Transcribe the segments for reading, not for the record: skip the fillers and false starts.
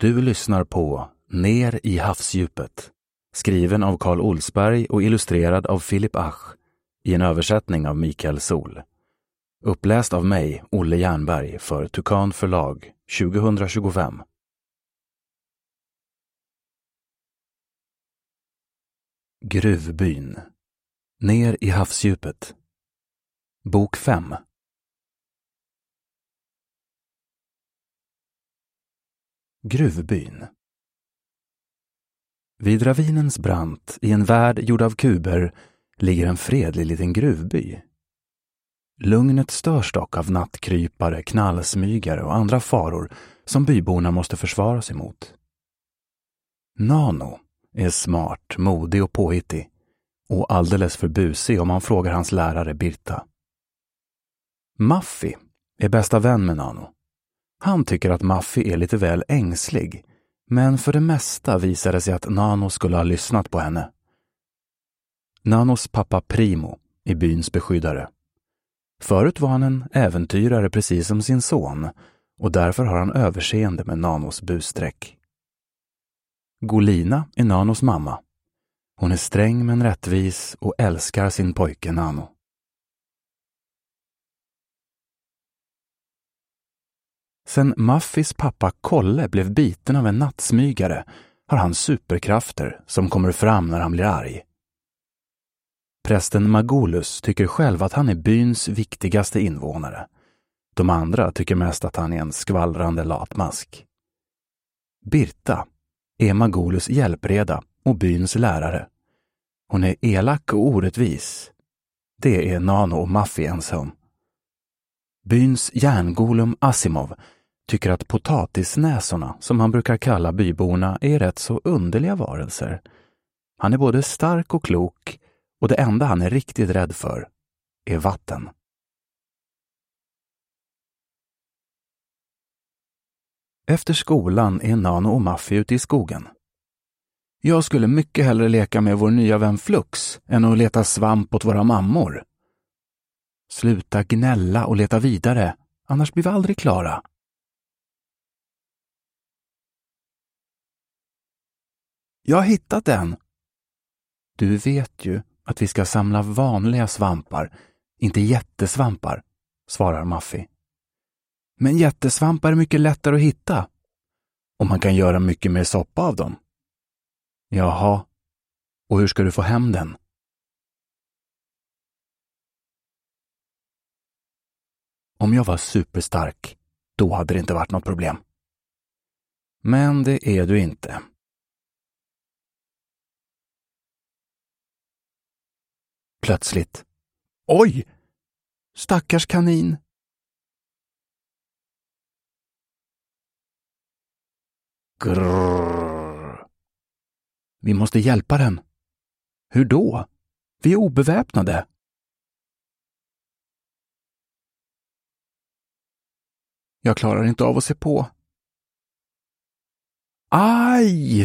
Du lyssnar på Ner i havsdjupet, skriven av Carl Olsberg och illustrerad av Philip Ach i en översättning av Mikael Sol. Uppläst av mig, Olle Jernberg, för Tukan förlag 2025. Gruvbyn. Ner i havsdjupet. Bok 5. Gruvbyn. Vid ravinens brant, i en värld gjord av kuber, ligger en fredlig liten gruvby. Lugnet störs dock av nattkrypare, knallsmygare och andra faror som byborna måste försvara sig mot. Nano är smart, modig och påhittig, och alldeles för busig om man frågar hans lärare Birta. Maffi är bästa vän med Nano. Han tycker att Maffi är lite väl ängslig, men för det mesta visar det sig att Nano skulle ha lyssnat på henne. Nanos pappa Primo är byns beskyddare. Förut var han en äventyrare precis som sin son, och därför har han överseende med Nanos bussträck. Golina är Nanos mamma. Hon är sträng men rättvis och älskar sin pojke Nano. Sen Maffis pappa Kolle blev biten av en nattsmygare har han superkrafter som kommer fram när han blir arg. Prästen Magolus tycker själv att han är byns viktigaste invånare. De andra tycker mest att han är en skvallrande latmask. Birta är Magolus hjälpreda och byns lärare. Hon är elak och orättvis. Det är Nano och Maffi ense om. Byns järngolum Asimov tycker att potatisnäsorna, som han brukar kalla byborna, är rätt så underliga varelser. Han är både stark och klok, och det enda han är riktigt rädd för är vatten. Efter skolan är Nano och Maffi ute i skogen. Jag skulle mycket hellre leka med vår nya vän Flux än att leta svamp åt våra mammor. Sluta gnälla och leta vidare, annars blir vi aldrig klara. Jag har hittat den. Du vet ju att vi ska samla vanliga svampar, inte jättesvampar, svarar Maffi. Men jättesvampar är mycket lättare att hitta. Och man kan göra mycket mer soppa av dem. Jaha, och hur ska du få hem den? Om jag var superstark, då hade det inte varit något problem. Men det är du inte. Plötsligt. Oj! Stackars kanin! Grrr. Vi måste hjälpa den. Hur då? Vi är obeväpnade. Jag klarar inte av att se på. Aj!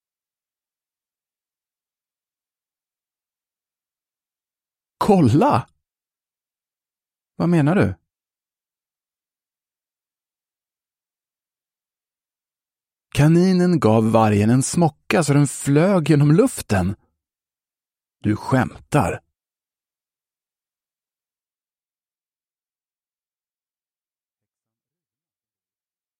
Kolla! Vad menar du? Kaninen gav vargen en smocka så den flög genom luften. Du skämtar.